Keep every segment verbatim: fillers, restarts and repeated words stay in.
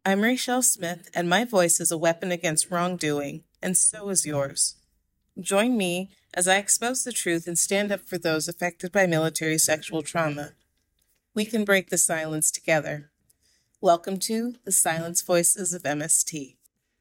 I'm Rachel Smith, and my voice is a weapon against wrongdoing, and so is yours. Join me as I expose the truth and stand up for those affected by military sexual trauma. We can break the silence together. Welcome to the Silence Voices of M S T.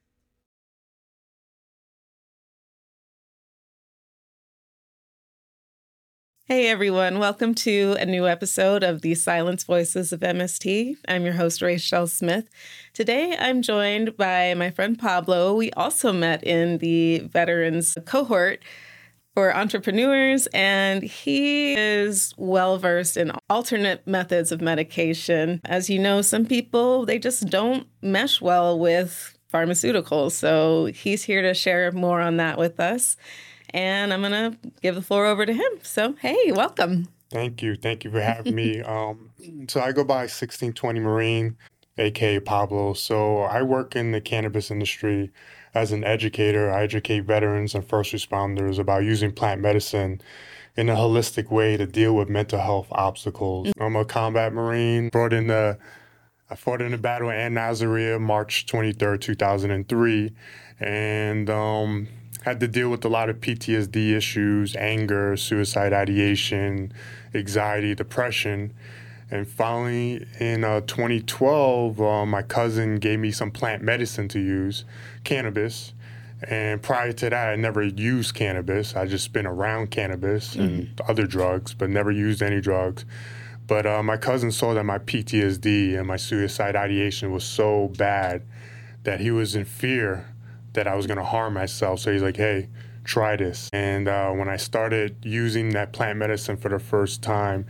Hey everyone, welcome to a new episode of the Silence Voices of M S T. I'm your host, Rachel Smith. Today I'm joined by my friend Pablo. We also met in the veterans cohort for entrepreneurs, and he is well-versed in alternate methods of medication. As you know, some people, they just don't mesh well with pharmaceuticals, so he's here to share more on that with us. And I'm going to give the floor over to him. So, hey, welcome. Thank you. Thank you for having me. Um, so I go by sixteen twenty Marine, a k a. Pablo. So I work in the cannabis industry as an educator. I educate veterans and first responders about using plant medicine in a holistic way to deal with mental health obstacles. Mm-hmm. I'm a combat Marine, brought in the, I fought in the battle of Ann Nazaria, March twenty-third, two thousand three. And, um... had to deal with a lot of P T S D issues, anger, suicide ideation, anxiety, depression. And finally, in uh, twenty twelve, uh, my cousin gave me some plant medicine to use, cannabis. And prior to that, I never used cannabis. I just been around cannabis mm-hmm. and other drugs, but never used any drugs. But uh, my cousin saw that my P T S D and my suicide ideation was so bad that he was in fear that I was going to harm myself. So he's like, hey, try this. And uh, when I started using that plant medicine for the first time,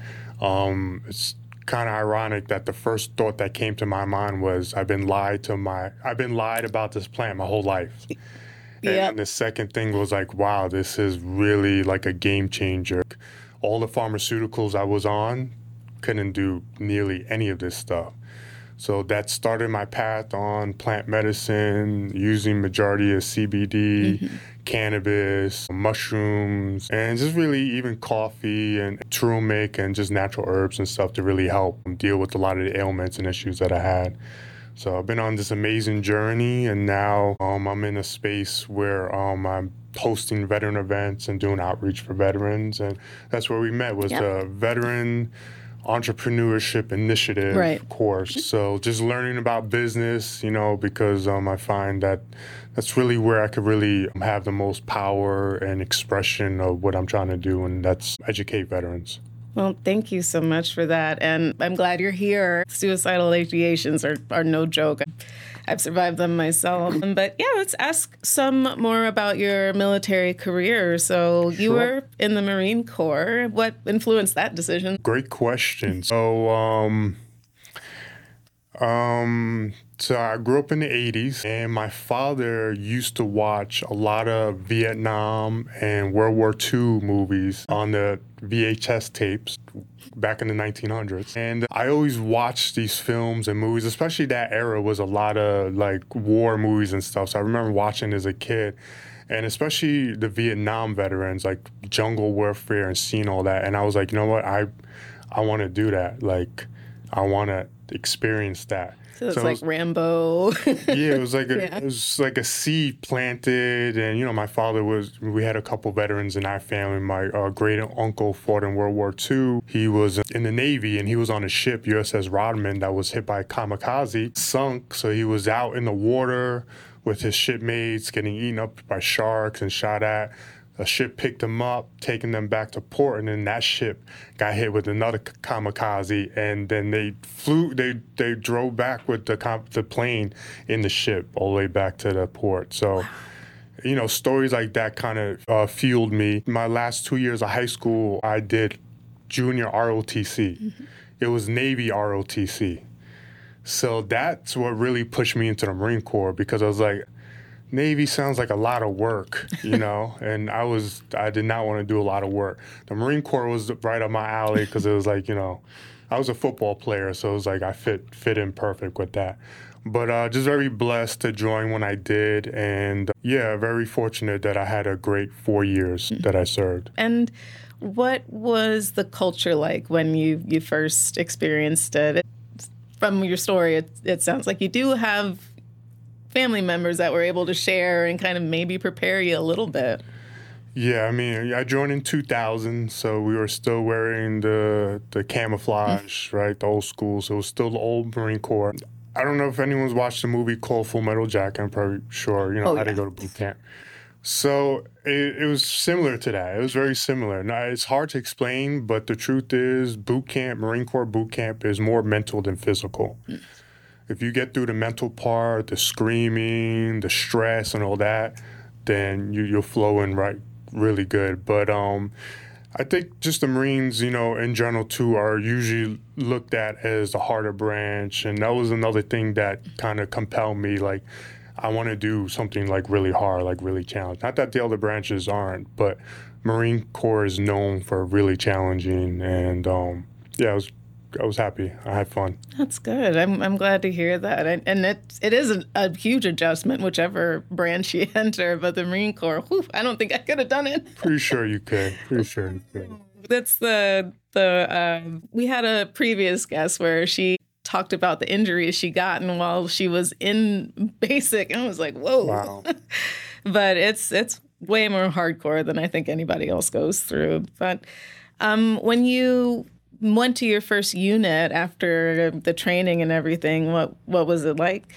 um, it's kind of ironic that the first thought that came to my mind was, I've been lied to my, I've been lied about this plant my whole life. Yep. And the second thing was like, wow, this is really like a game changer. All the pharmaceuticals I was on couldn't do nearly any of this stuff. So that started my path on plant medicine, using majority of C B D, mm-hmm. cannabis, mushrooms, and just really even coffee and turmeric and just natural herbs and stuff to really help deal with a lot of the ailments and issues that I had. So I've been on this amazing journey, and now um, I'm in a space where um, I'm hosting veteran events and doing outreach for veterans. And that's where we met, was yep. the veteran entrepreneurship initiative right. course. So just learning about business, you know, because um, I find that that's really where I could really have the most power and expression of what I'm trying to do, and that's educate veterans. Well, thank you so much for that. And I'm glad you're here. Suicidal ideations are, are no joke. I've survived them myself. But yeah, let's ask some more about your military career. So you sure. were in the Marine Corps. What influenced that decision? Great question. So, um, um, so I grew up in the eighties, and my father used to watch a lot of Vietnam and World War Two movies on the V H S tapes back in the nineteen hundreds. And I always watched these films and movies, especially that era was a lot of like war movies and stuff. So I remember watching as a kid, and especially the Vietnam veterans, like jungle warfare and seeing all that. And I was like, you know what, I, I want to do that. Like, I want to experience that. So it's so like it was, Rambo. yeah, it was like a, yeah. it was like a seed planted, and you know, my father was. We had a couple veterans in our family. My uh, great uncle fought in World War Two. He was in the Navy, and he was on a ship, U S S Rodman, that was hit by a kamikaze, sunk. So he was out in the water with his shipmates, getting eaten up by sharks and shot at. A ship picked them up, taking them back to port, and then that ship got hit with another kamikaze, and then they flew, they they drove back with the com- the plane in the ship all the way back to the port. So, wow. you know, stories like that kind of uh, fueled me. My last two years of high school, I did junior R O T C. Mm-hmm. It was Navy R O T C. So that's what really pushed me into the Marine Corps, because I was like, Navy sounds like a lot of work, you know, and I was, I did not want to do a lot of work. The Marine Corps was right up my alley, because it was like, you know, I was a football player, so it was like I fit fit in perfect with that. But uh, just very blessed to join when I did, and yeah, very fortunate that I had a great four years that I served. And what was the culture like when you, you first experienced it? from your story, it, it sounds like you do have family members that were able to share and kind of maybe prepare you a little bit. Yeah, I mean, I joined in two thousand, so we were still wearing the the camouflage, mm. right, the old school. So it was still the old Marine Corps. I don't know if anyone's watched the movie called Full Metal Jacket. I'm probably sure, you know, oh, I yeah. didn't go to boot camp. So it, it was similar to that. It was very similar. Now, it's hard to explain, but the truth is boot camp, Marine Corps boot camp is more mental than physical. Mm. If you get through the mental part, the screaming, the stress and all that, then you, you'll flow in right really good. But um, I think just the Marines, you know, in general too, are usually looked at as the harder branch. And that was another thing that kind of compelled me, like, I want to do something like really hard, like really challenging. Not that the other branches aren't, but Marine Corps is known for really challenging. And um, yeah, I was I was happy. I had fun. That's good. I'm I'm glad to hear that. And, and it it is a, a huge adjustment, whichever branch you enter. But the Marine Corps, whew, I don't think I could have done it. Pretty sure you could. Pretty sure you could. That's the the um, we had a previous guest where she talked about the injuries she gotten while she was in basic, and I was like, whoa. Wow. But it's it's way more hardcore than I think anybody else goes through. But um, when you went to your first unit after the training and everything, what what was it like?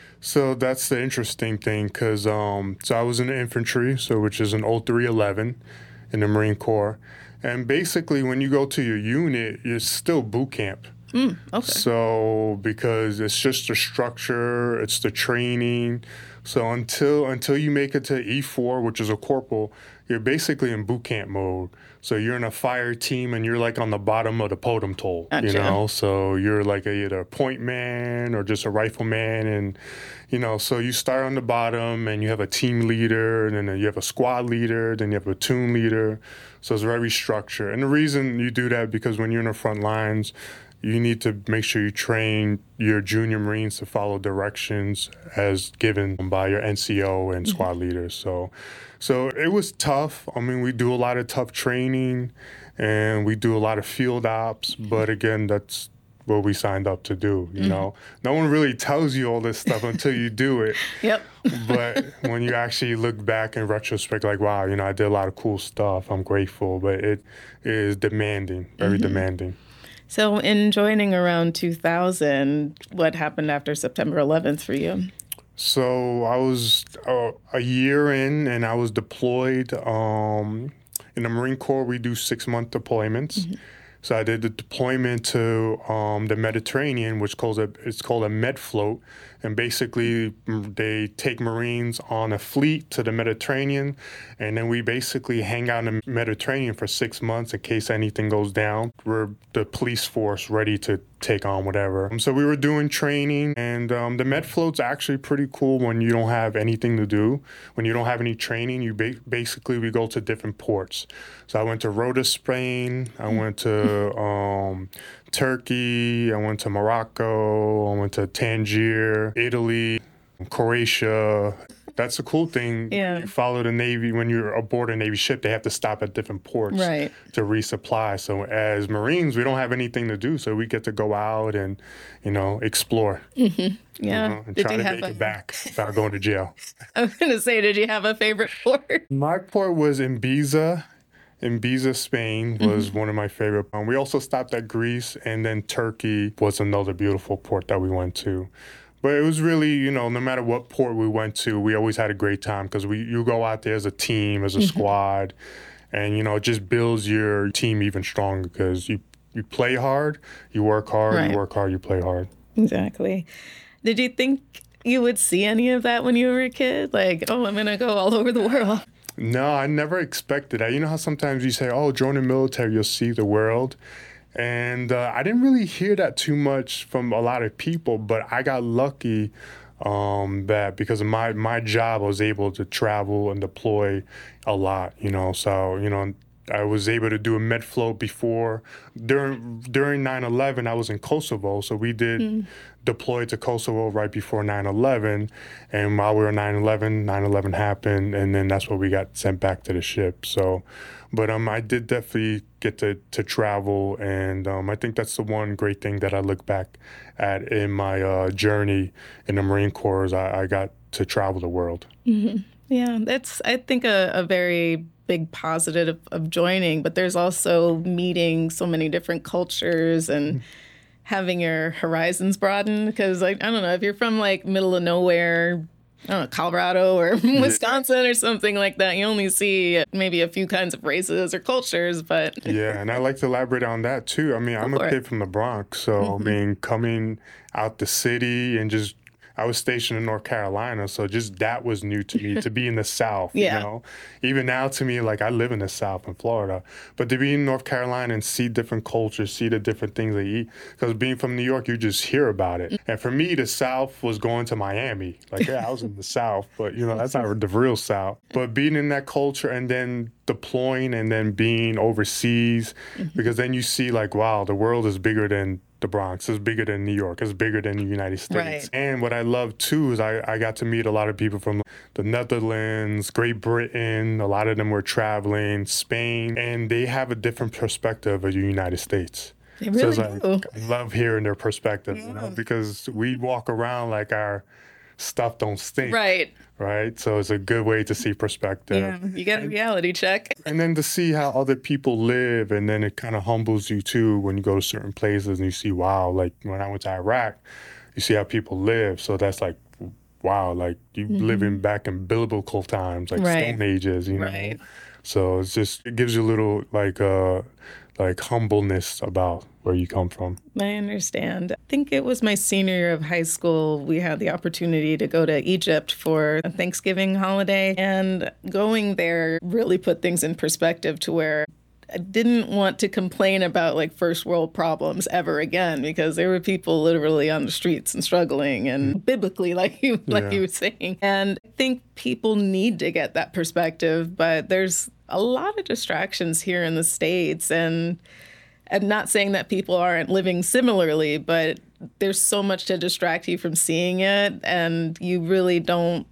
So that's the interesting thing, because um, so I was in the infantry, so which is an oh three eleven in the Marine Corps, and basically when you go to your unit, it's still boot camp. Mm, okay. So because it's just the structure, it's the training. So until until you make it to E four, which is a corporal, you're basically in boot camp mode. So you're in a fire team and you're like on the bottom of the totem pole, gotcha. You know? So you're like a, either a point man or just a rifleman. And, you know, so you start on the bottom and you have a team leader, and then you have a squad leader, then you have a platoon leader. So it's very structured. And the reason you do that, because when you're in the front lines, you need to make sure you train your junior Marines to follow directions as given by your N C O and squad mm-hmm. leaders. So, so it was tough. I mean, we do a lot of tough training and we do a lot of field ops, but again, that's what we signed up to do, you mm-hmm. know? No one really tells you all this stuff until you do it. Yep. But when you actually look back in retrospect, like, wow, you know, I did a lot of cool stuff. I'm grateful, but it is demanding, very mm-hmm. demanding. So in joining around two thousand, what happened after September eleventh for you? So I was uh, a year in, and I was deployed. Um, in the Marine Corps, we do six-month deployments. Mm-hmm. So I did the deployment to um, the Mediterranean, which calls a, it's called a med float. And basically, they take Marines on a fleet to the Mediterranean, and then we basically hang out in the Mediterranean for six months in case anything goes down. We're the police force ready to take on whatever. So we were doing training, and um, the med float's actually pretty cool when you don't have anything to do. When you don't have any training, you ba- basically, we go to different ports. So I went to Rhodes, Spain. I went to um, Turkey. I went to Morocco. I went to Tangier, Italy, Croatia. That's a cool thing. Yeah. You follow the Navy. When you're aboard a Navy ship, they have to stop at different ports right. to resupply. So as Marines, we don't have anything to do, so we get to go out and, you know, explore. Mm-hmm. Yeah. You know, and did try you to have make a... it back without going to jail. I was going to say, did you have a favorite port? My port was Ibiza. Ibiza, Spain was mm-hmm. one of my favorite. Um, we also stopped at Greece, and then Turkey was another beautiful port that we went to. But it was really, you know, no matter what port we went to, we always had a great time because we you go out there as a team, as a mm-hmm. squad, and, you know, it just builds your team even stronger because you, you play hard, you work hard, right. you work hard, you play hard. Exactly. Did you think you would see any of that when you were a kid? Like, oh, I'm going to go all over the world. No, I never expected that. You know how sometimes you say, oh, join the military, you'll see the world. And uh, I didn't really hear that too much from a lot of people, but I got lucky um, that because of my, my job, I was able to travel and deploy a lot, you know. So, you know, I was able to do a med float before. During during nine eleven, I was in Kosovo, so we did mm. deploy to Kosovo right before nine eleven. And while we were nine eleven, nine eleven happened, and then that's when we got sent back to the ship. So, but um, I did definitely get to, to travel, and um, I think that's the one great thing that I look back at in my uh, journey in the Marine Corps is I, I got to travel the world. Mm-hmm. Yeah, that's, I think, a, a very big positive of, of joining, but there's also meeting so many different cultures and mm-hmm. having your horizons broaden. Because, like, I don't know, if you're from, like, middle of nowhere, I don't know, Colorado or Wisconsin or something like that, you only see maybe a few kinds of races or cultures, but... Yeah, and I like to elaborate on that, too. I mean, I'm a kid it. from the Bronx, so, mm-hmm. I mean, coming out the city and just... I was stationed in North Carolina, so just that was new to me, to be in the South, yeah. you know? Even now to me, like, I live in the South in Florida, but to be in North Carolina and see different cultures, see the different things they eat, because being from New York, you just hear about it. And for me, the South was going to Miami. Like, yeah, I was in the South, but, you know, that's not the real South. But being in that culture and then deploying and then being overseas, mm-hmm. because then you see, like, wow, the world is bigger than the Bronx, is bigger than New York, is bigger than the United States. Right. And what I love too is I, I got to meet a lot of people from the Netherlands, Great Britain, a lot of them were traveling, Spain, and they have a different perspective of the United States. They really so it's do. Like, I love hearing their perspective, yeah. you know, because we walk around like our stuff don't stink. Right. Right. So it's a good way to see perspective. Yeah, you get a reality check. And then to see how other people live, and then it kind of humbles you too when you go to certain places and you see, wow, like when I went to Iraq, you see how people live. So that's like, wow, like you mm-hmm. living back in biblical times, like right. Stone Ages, you know. Right. So it's just, it gives you a little like uh like humbleness about where you come from. I understand. I think it was my senior year of high school. We had the opportunity to go to Egypt for a Thanksgiving holiday, and going there really put things in perspective to where I didn't want to complain about like first world problems ever again, because there were people literally on the streets and struggling, and mm. biblically, like you like yeah. you were saying. And I think people need to get that perspective, but there's a lot of distractions here in the States, and I'm not saying that people aren't living similarly, but there's so much to distract you from seeing it, and you really don't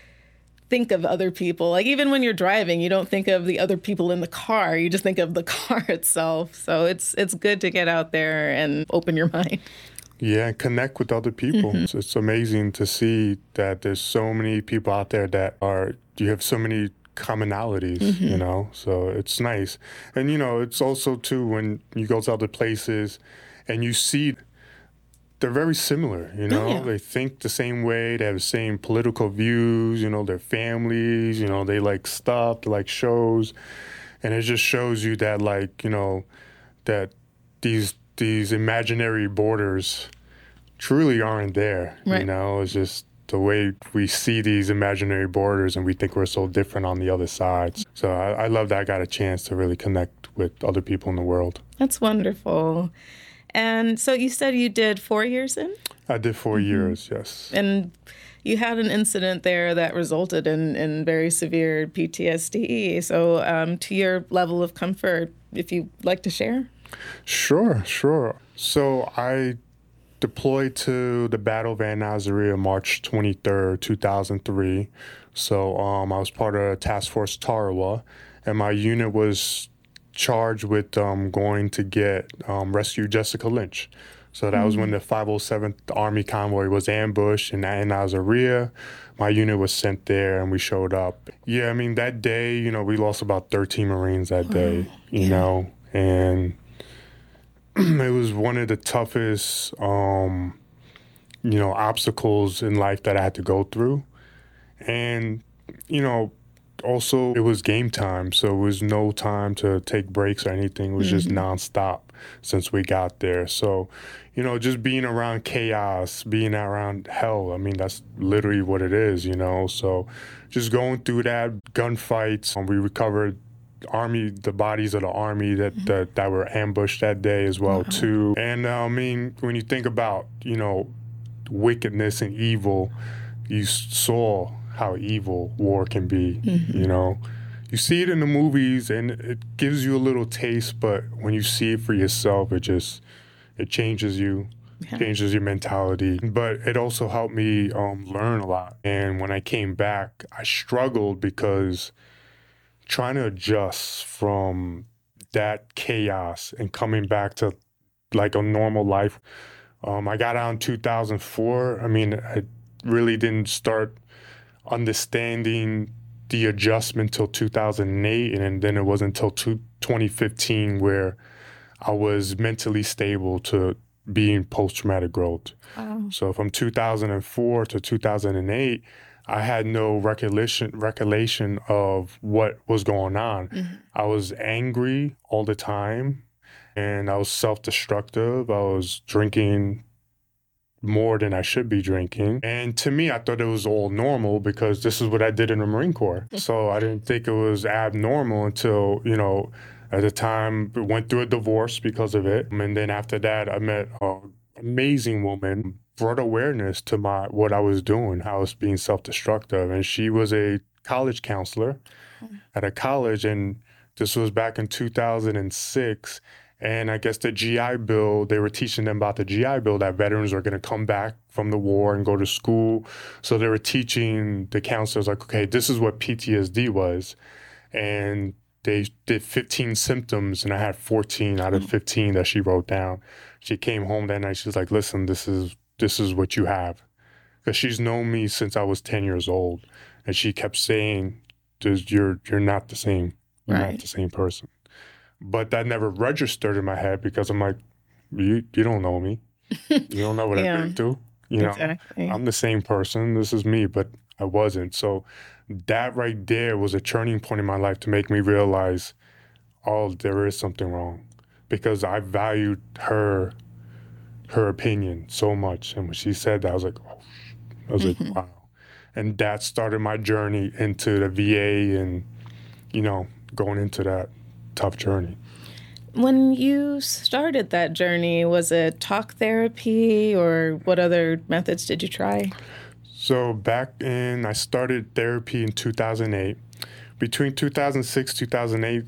think of other people. Like even when you're driving, you don't think of the other people in the car. You just think of the car itself. So it's it's good to get out there and open your mind. Yeah, and connect with other people. Mm-hmm. So it's amazing to see that there's so many people out there that are, you have so many commonalities, mm-hmm. you know, so it's nice. And, you know, it's also, too, when you go to other places and you see they're very similar, you know, oh, yeah. they think the same way, they have the same political views, you know, their families, you know, they like stuff, they like shows. And it just shows you that, like, you know, that these these imaginary borders truly aren't there, right. you know, it's just the way we see these imaginary borders and we think we're so different on the other sides. So I, I love that I got a chance to really connect with other people in the world. That's wonderful. And so you said you did four years in? I did four mm-hmm. years, yes. And you had an incident there that resulted in, in very severe P T S D. So um, to your level of comfort, if you'd like to share? Sure, sure. So I deployed to the Battle of Ann Nazaria March twenty-third, two thousand three. So um, I was part of Task Force Tarawa, and my unit was charged with um, going to get um, rescue Jessica Lynch. So that mm-hmm. was when the five oh seventh Army convoy was ambushed in Ann Nazaria. My unit was sent there, and we showed up. Yeah, I mean, that day, you know, we lost about thirteen Marines that oh, day, you yeah. know, and it was one of the toughest, um, you know, obstacles in life that I had to go through. And, you know, also it was game time, so it was no time to take breaks or anything. It was mm-hmm. just nonstop since we got there. So, you know, just being around chaos, being around hell, I mean, that's literally what it is, you know. So just going through that, gunfights, we recovered army, the bodies of the army that, mm-hmm. that, that were ambushed that day as well, uh-huh. too. And uh, I mean, when you think about, you know, wickedness and evil, you saw how evil war can be, mm-hmm. you know. you see it in the movies and it gives you a little taste, but when you see it for yourself, it just, it changes you, Yeah. changes your mentality. But it also helped me um, learn a lot. And when I came back, I struggled because trying to adjust from that chaos and coming back to like a normal life. Um, I got out in two thousand four. I mean, I really didn't start understanding the adjustment till two thousand eight, and then it wasn't until twenty fifteen where I was mentally stable to being post-traumatic growth. Wow. So from two thousand four to two thousand eight, I had no recollection recollection of what was going on. Mm-hmm. I was angry all the time, and I was self-destructive. I was drinking more than I should be drinking. And to me, I thought it was all normal because this is what I did in the Marine Corps. So I didn't think it was abnormal until, you know, at the time, went through a divorce because of it. And then after that, I met an amazing woman, brought awareness to my what I was doing, how I was being self-destructive. And she was a college counselor at a college. And this was back in two thousand six. And I guess the G I Bill, they were teaching them about the G I Bill, that veterans are going to come back from the war and go to school. So they were teaching the counselors, like, okay, this is what P T S D was. And they did fifteen symptoms, and I had fourteen out of fifteen that she wrote down. She came home that night. She was like, listen, this is this is what you have. Because she's known me since I was ten years old. And she kept saying, you're, you're not the same. You're Right. not the same person. But that never registered in my head because I'm like, you you don't know me. You don't know what Yeah. I've been through. You know, Exactly. I'm the same person. This is me, but I wasn't. So that right there was a turning point in my life to make me realize, oh, there is something wrong. Because I valued her her opinion so much. And when she said that, I was like, oh, I was Mm-hmm. like, wow. And that started my journey into the V A and, you know, going into that tough journey. When you started that journey, was it talk therapy or what other methods did you try? So back in, I started therapy in two thousand eight. Between two thousand six, two thousand eight,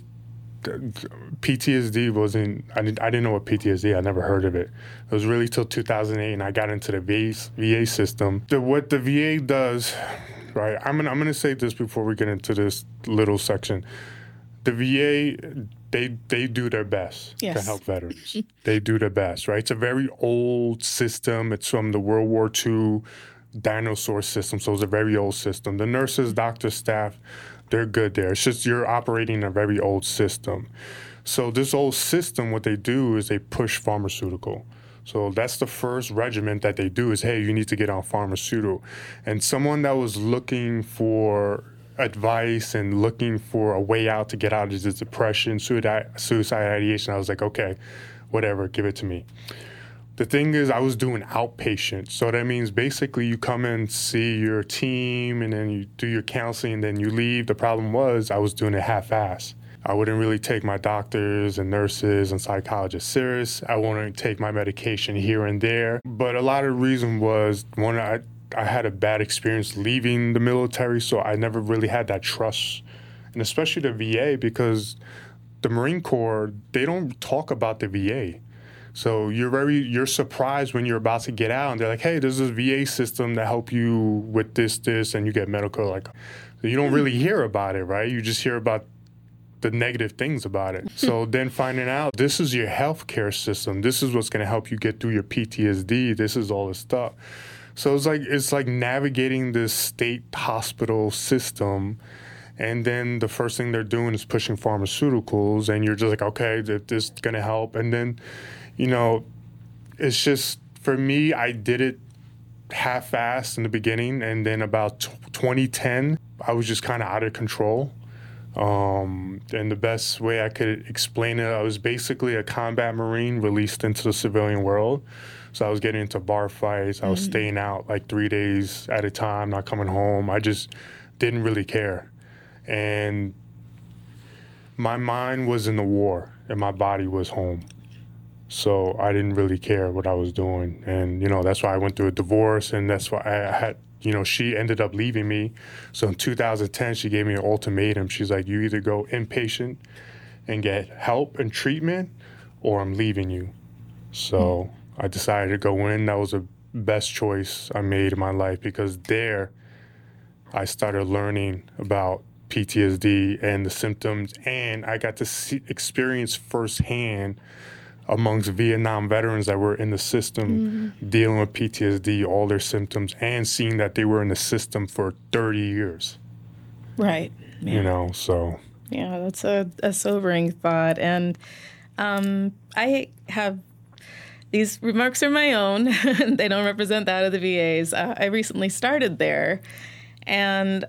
P T S D wasn't, I didn't, I didn't know what P T S D, I never heard of it. It was really till two thousand eight and I got into the V A, V A system. The, what the V A does, right, I'm gonna, I'm gonna say this before we get into this little section. The V A, they they do their best Yes. to help veterans. They do their best, right? It's a very old system. It's from the World War Two dinosaur system, so it's a very old system. The nurses, doctors, staff, they're good there. It's just you're operating a very old system. So this old system, what they do is they push pharmaceutical. So that's the first regimen that they do is, hey, you need to get on pharmaceutical. And someone that was looking for advice and looking for a way out to get out of this depression, suicide, suicide ideation, I was like, okay, whatever, give it to me. The thing is, I was doing outpatient. So that means basically you come and see your team and then you do your counseling and then you leave. The problem was I was doing it half-assed. I wouldn't really take my doctors and nurses and psychologists serious. I wouldn't take my medication here and there. But a lot of the reason was, one, I I had a bad experience leaving the military, so I never really had that trust, and especially the V A, because the Marine Corps, they don't talk about the V A. So you're very, you're surprised when you're about to get out, and they're like, hey, there's this V A system to help you with this, this, and you get medical. Like, so you don't really hear about it, right? You just hear about the negative things about it. So then finding out this is your healthcare system, this is what's going to help you get through your P T S D, this is all this stuff. So it's like it's like navigating this state hospital system, and then the first thing they're doing is pushing pharmaceuticals, and you're just like, okay, this is gonna help. And then, you know, it's just, for me, I did it half-assed in the beginning, and then about twenty ten, I was just kind of out of control. Um, and the best way I could explain it, I was basically a combat Marine released into the civilian world. So I was getting into bar fights. I was mm-hmm. staying out like three days at a time, not coming home. I just didn't really care. And my mind was in the war and my body was home. So I didn't really care what I was doing. And, you know, that's why I went through a divorce, and that's why I had, you know, she ended up leaving me. So in two thousand ten, she gave me an ultimatum. She's like, you either go inpatient and get help and treatment, or I'm leaving you. So I decided to go in. That was the best choice I made in my life, because there I started learning about P T S D and the symptoms, and I got to see, experience firsthand amongst Vietnam veterans that were in the system mm-hmm. dealing with P T S D, all their symptoms, and seeing that they were in the system for thirty years. Right. Yeah. You know, so. Yeah, that's a, a sobering thought. And um, I have, these remarks are my own. They don't represent that of the V As. Uh, I recently started there, and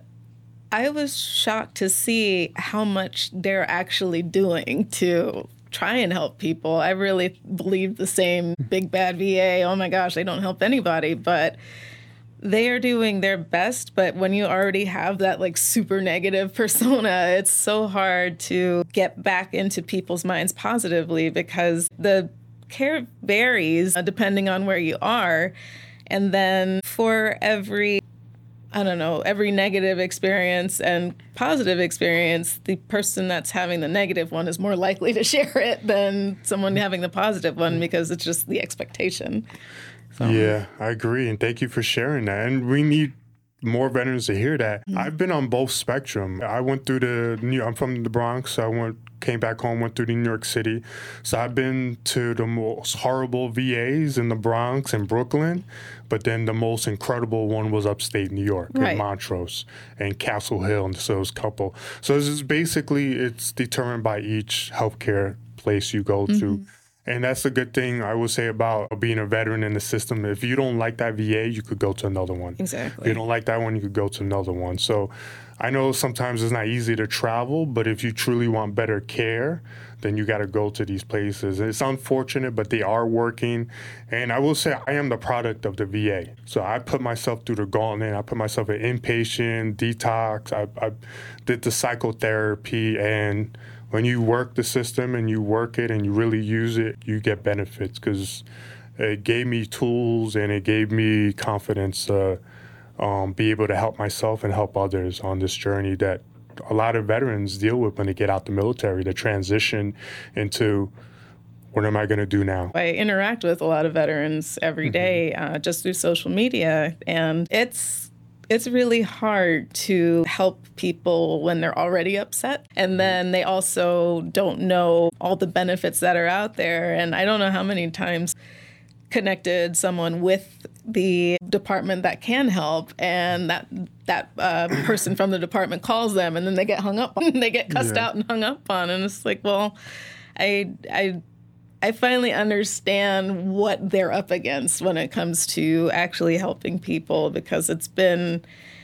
I was shocked to see how much they're actually doing to try and help people. I really believed the same big bad V A, oh my gosh, they don't help anybody, but they are doing their best. But when you already have that like super negative persona, it's so hard to get back into people's minds positively, because the care varies depending on where you are. And then for every I don't know, every negative experience and positive experience, the person that's having the negative one is more likely to share it than someone having the positive one, because it's just the expectation. So. Yeah, I agree. And thank you for sharing that. And we need more veterans to hear that. Mm-hmm. I've been on both spectrum. I went through the New I'm from the Bronx, so I went came back home, went through to New York City. So I've been to the most horrible V As in the Bronx and Brooklyn, but then the most incredible one was upstate New York, right. in Montrose and Castle Hill, and so it was a couple. So this is basically, it's determined by each healthcare place you go mm-hmm. to. And that's a good thing I would say about being a veteran in the system. If you don't like that V A, you could go to another one. Exactly. If you don't like that one, you could go to another one. So I know sometimes it's not easy to travel, but if you truly want better care, then you got to go to these places. It's unfortunate, but they are working. And I will say I am the product of the V A. So I put myself through the gauntlet. I put myself in inpatient, detox. I, I did the psychotherapy, and when you work the system and you work it and you really use it, you get benefits, because it gave me tools and it gave me confidence to um, be able to help myself and help others on this journey that a lot of veterans deal with when they get out the military, the transition into what am I going to do now? I interact with a lot of veterans every day mm-hmm. uh, just through social media, and it's It's really hard to help people when they're already upset. And then they also don't know all the benefits that are out there. And I don't know how many times connected someone with the department that can help, and that that uh, person from the department calls them, and then they get hung up on, they get cussed yeah. out and hung up on. And it's like, well, I I I finally understand what they're up against when it comes to actually helping people, because it's been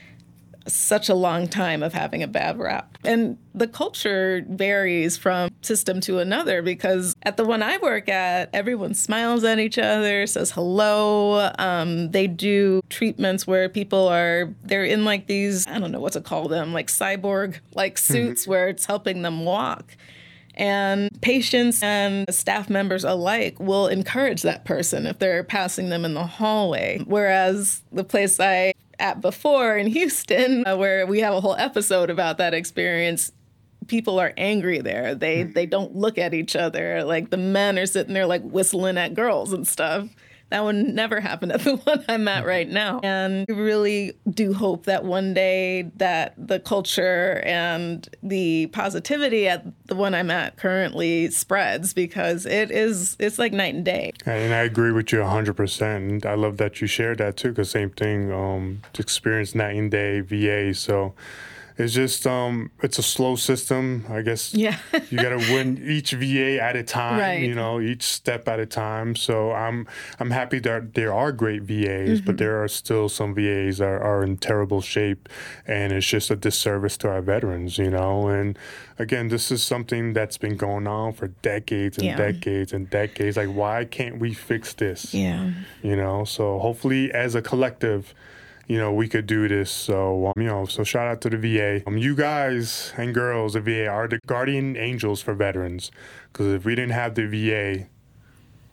such a long time of having a bad rap. And the culture varies from system to another, because at the one I work at, everyone smiles at each other, says hello. Um, they do treatments where people are, they're in like these, I don't know what to call them, like cyborg-like suits mm-hmm. where it's helping them walk. And patients and staff members alike will encourage that person if they're passing them in the hallway. Whereas the place I at before in Houston, uh, where we have a whole episode about that experience, people are angry there. They they don't look at each other. Like the men are sitting there like whistling at girls and stuff. That would never happen at the one I'm at right now. And I really do hope that one day that the culture and the positivity at the one I'm at currently spreads, because it is, it's like night and day. And I agree with you one hundred percent. And I love that you shared that too, because same thing, um, to experience night and day V A. So it's just, um, it's a slow system. I guess yeah. you got to win each V A at a time, right. you know, each step at a time. So I'm I'm happy that there are great V As, mm-hmm. but there are still some V As that are, are in terrible shape. And it's just a disservice to our veterans, you know. And again, this is something that's been going on for decades and yeah. decades and decades. Like, why can't we fix this? Yeah. You know, so hopefully as a collective, you know, we could do this. So, um, you know, so shout out to the V A. Um, you guys and girls, the V A, are the guardian angels for veterans. Because if we didn't have the V A,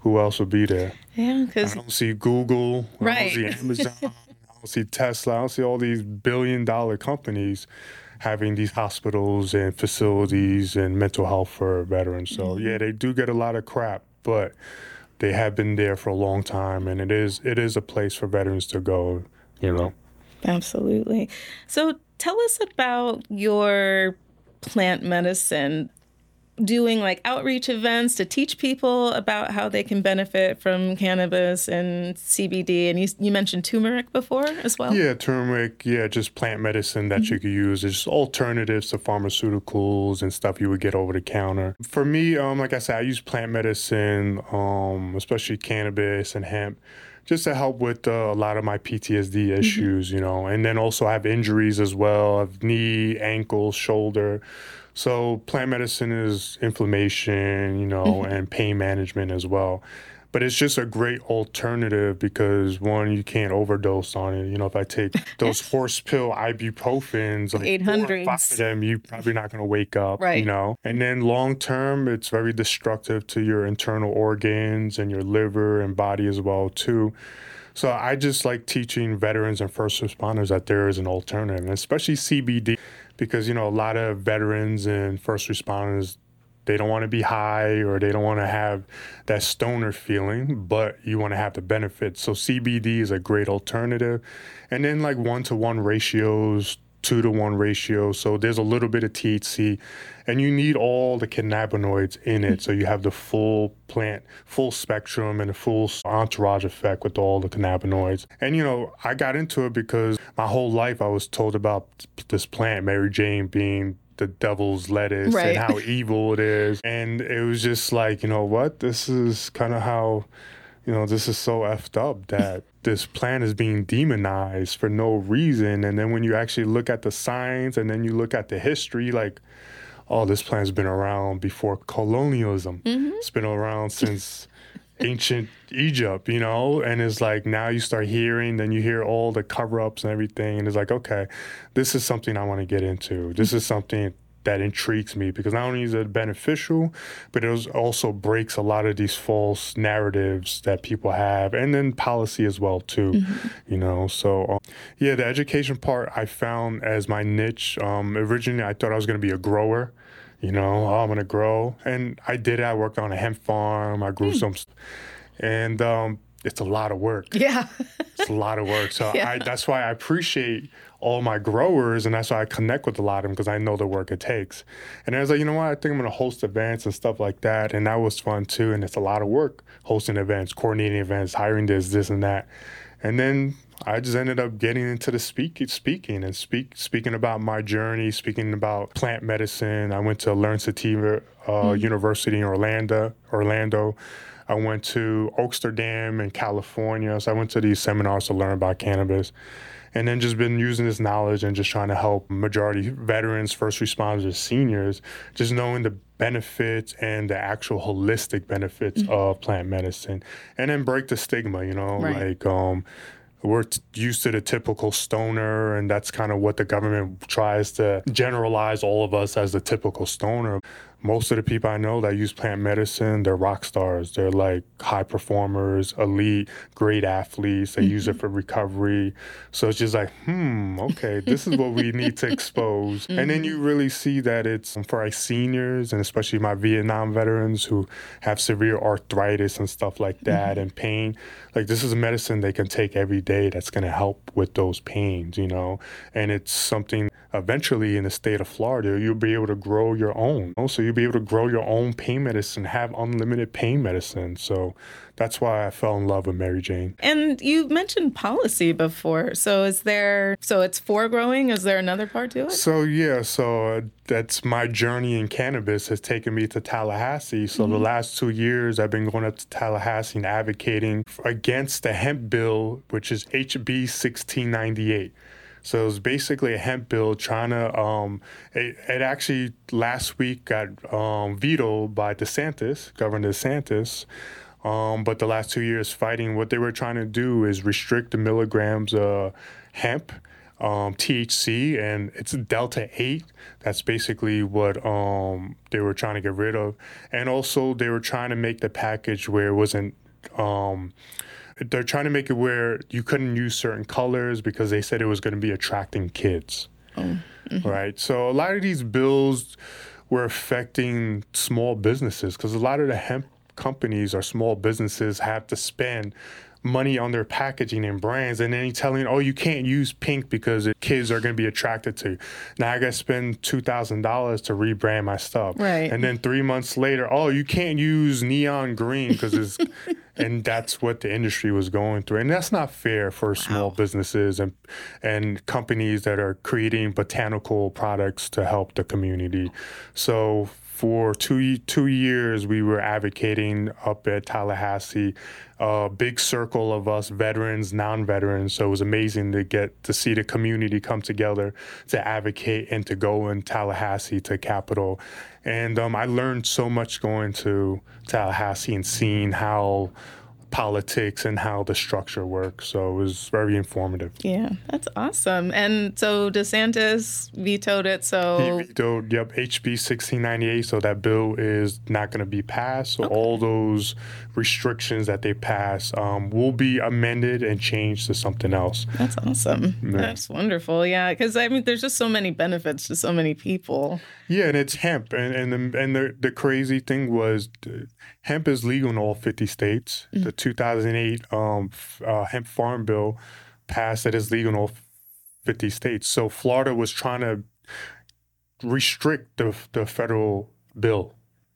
who else would be there? Yeah, I because don't see Google. I don't right. see Amazon. I don't see Tesla. I don't see all these billion dollar companies having these hospitals and facilities and mental health for veterans. So yeah, they do get a lot of crap, but they have been there for a long time, and it is it is a place for veterans to go, you know. Absolutely. So tell us about your plant medicine, doing like outreach events to teach people about how they can benefit from cannabis and C B D. And you, you mentioned turmeric before as well? Yeah, turmeric, yeah, just plant medicine that mm-hmm. you could use. It's just alternatives to pharmaceuticals and stuff you would get over the counter. For me, um, like I said, I use plant medicine, um, especially cannabis and hemp, just to help with uh, a lot of my P T S D issues, mm-hmm. you know, and then also I have injuries as well, I have knee, ankle, shoulder. So plant medicine is inflammation, you know, mm-hmm. and pain management as well. But it's just a great alternative because, one, you can't overdose on it. You know, if I take those horse pill ibuprofens, like eight hundred four or five of them, you're probably not going to wake up, right. you know. And then long term, it's very destructive to your internal organs and your liver and body as well, too. So I just like teaching veterans and first responders that there is an alternative, and especially C B D, because, you know, a lot of veterans and first responders, they don't want to be high or they don't want to have that stoner feeling, but you want to have the benefits. So C B D is a great alternative. And then like one-to-one ratios, two-to-one ratio. So there's a little bit of T H C, and you need all the cannabinoids in it. So you have the full plant, full spectrum, and the full entourage effect with all the cannabinoids. And, you know, I got into it because my whole life I was told about this plant, Mary Jane, being the devil's lettuce, right. and how evil it is. And it was just like, you know what, this is kind of how, you know, this is so effed up that this plant is being demonized for no reason. And then when you actually look at the science and then you look at the history, like, oh, this plant's been around before colonialism. Mm-hmm. It's been around since ancient Egypt, you know, and it's like now you start hearing, then you hear all the cover-ups and everything, and it's like, okay, this is something I want to get into. This is something that intrigues me because not only is it beneficial, but it also breaks a lot of these false narratives that people have, and then policy as well too, mm-hmm. you know. So um, yeah, the education part I found as my niche. Um, originally, I thought I was going to be a grower. You know, oh, I'm going to grow. And I did it. I worked on a hemp farm. I grew mm. some, and um, it's a lot of work. Yeah. It's a lot of work. So yeah. I, that's why I appreciate all my growers, and that's why I connect with a lot of them, because I know the work it takes. And I was like, you know what? I think I'm going to host events and stuff like that. And that was fun too. And it's a lot of work, hosting events, coordinating events, hiring this, this, and that. And then I just ended up getting into the speak, speaking and speak, speaking about my journey, speaking about plant medicine. I went to Learn Sativa uh, mm-hmm. University in Orlando, Orlando. I went to Oaksterdam in California. So I went to these seminars to learn about cannabis. And then just been using this knowledge and just trying to help majority veterans, first responders, seniors, just knowing the benefits and the actual holistic benefits mm-hmm. of plant medicine. And then break the stigma, you know, right. like um, we're t- used to the typical stoner, and that's kind of what the government tries to generalize all of us as the typical stoner. Most of the people I know that use plant medicine, they're rock stars. They're like high performers, elite, great athletes. They mm-hmm. use it for recovery. So it's just like, hmm, okay, this is what we need to expose. Mm-hmm. And then you really see that it's for our seniors, and especially my Vietnam veterans who have severe arthritis and stuff like that, mm-hmm. and pain. Like, this is a medicine they can take every day that's going to help with those pains, you know. And it's something eventually in the state of Florida, you'll be able to grow your own. So you'll be able to grow your own pain medicine, have unlimited pain medicine. So that's why I fell in love with Mary Jane. And you mentioned policy before. So is there, so it's for growing? Is there another part to it? So yeah, so uh, that's my journey in cannabis has taken me to Tallahassee. So mm-hmm. the last two years I've been going up to Tallahassee and advocating against the hemp bill, which is H B sixteen ninety-eight. So it was basically a hemp bill trying to, um, it, it actually last week got um, vetoed by DeSantis, Governor DeSantis. Um, but the last two years fighting, what they were trying to do is restrict the milligrams of hemp um, T H C, and it's Delta eight. That's basically what um, they were trying to get rid of. And also they were trying to make the package where it wasn't, um, they're trying to make it where you couldn't use certain colors because they said it was going to be attracting kids. Oh. Mm-hmm. Right. So a lot of these bills were affecting small businesses because a lot of the hemp companies or small businesses have to spend money on their packaging and brands, and then you're telling, oh, you can't use pink because kids are going to be attracted to. Now I got to spend two thousand dollars to rebrand my stuff. Right. And then three months later, oh, you can't use neon green because it's, and that's what the industry was going through. And that's not fair for small wow. businesses and and companies that are creating botanical products to help the community. So for two two years, we were advocating up at Tallahassee, a big circle of us, veterans, non-veterans. So it was amazing to get to see the community come together to advocate and to go in Tallahassee to Capitol. And um, I learned so much going to Tallahassee and seeing how politics and how the structure works. So it was very informative. Yeah, that's awesome. And so DeSantis vetoed it. So he vetoed, yep, H B sixteen ninety-eight. So that bill is not going to be passed. So okay. all those restrictions that they pass um, will be amended and changed to something else. That's awesome. Yeah. That's wonderful. Yeah, because I mean, there's just so many benefits to so many people. Yeah, and it's hemp. And and the, and the, the crazy thing was hemp is legal in all fifty states. Mm-hmm. The two thousand eight um, uh, hemp farm bill passed that is legal in all fifty states. So Florida was trying to restrict the the federal bill.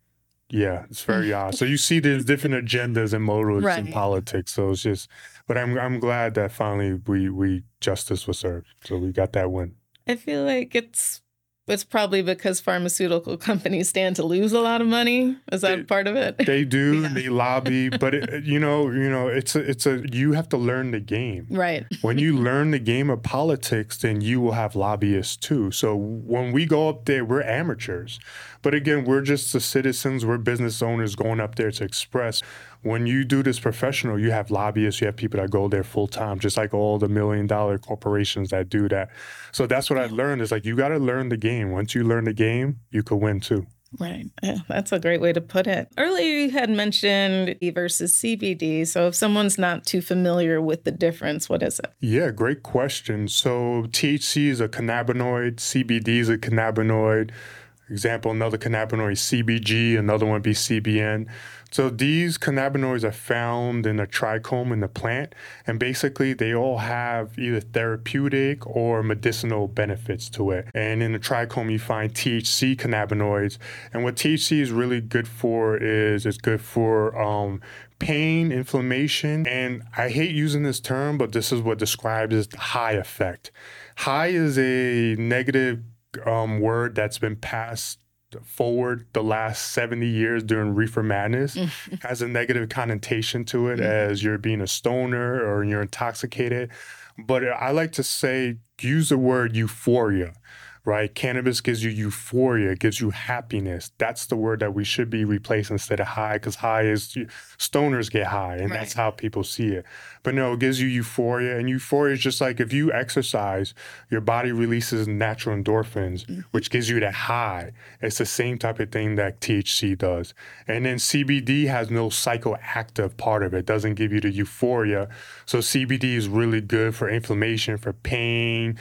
Yeah, it's very odd. So you see there's different agendas and motives right. in politics. So it's just, but I'm I'm glad that finally we we justice was served. So we got that win. I feel like it's it's probably because pharmaceutical companies stand to lose a lot of money. Is that they, part of it? They do. Yeah. They lobby, but it, you know, you know, it's a, it's a you have to learn the game. Right. When you learn the game of politics, then you will have lobbyists too. So when we go up there, we're amateurs. But again, we're just the citizens, we're business owners going up there to express. When you do this professional, you have lobbyists, you have people that go there full time, just like all the million dollar corporations that do that. So that's what I learned is like, you got to learn the game. Once you learn the game, you could win too. Right. Yeah, that's a great way to put it. Earlier, you had mentioned E versus C B D. So if someone's not too familiar with the difference, what is it? Yeah, great question. So T H C is a cannabinoid, C B D is a cannabinoid. Example, another cannabinoid, C B G, another one would be C B N. So these cannabinoids are found in the trichome in the plant, and basically they all have either therapeutic or medicinal benefits to it. And in the trichome, you find T H C cannabinoids. And what T H C is really good for is it's good for um, pain, inflammation, and I hate using this term, but this is what describes as the high effect. High is a negative Um, word that's been passed forward the last seventy years during Reefer Madness has a negative connotation to it as you're being a stoner or you're intoxicated. But I like to say, use the word euphoria, right? Cannabis gives you euphoria, gives you happiness. That's the word that we should be replacing instead of high, because high is, stoners get high, and right. that's how people see it. But no, it gives you euphoria, and euphoria is just like if you exercise, your body releases natural endorphins, mm-hmm. which gives you that high. It's the same type of thing that T H C does. And then C B D has no psychoactive part of it. It doesn't give you the euphoria. So C B D is really good for inflammation, for pain,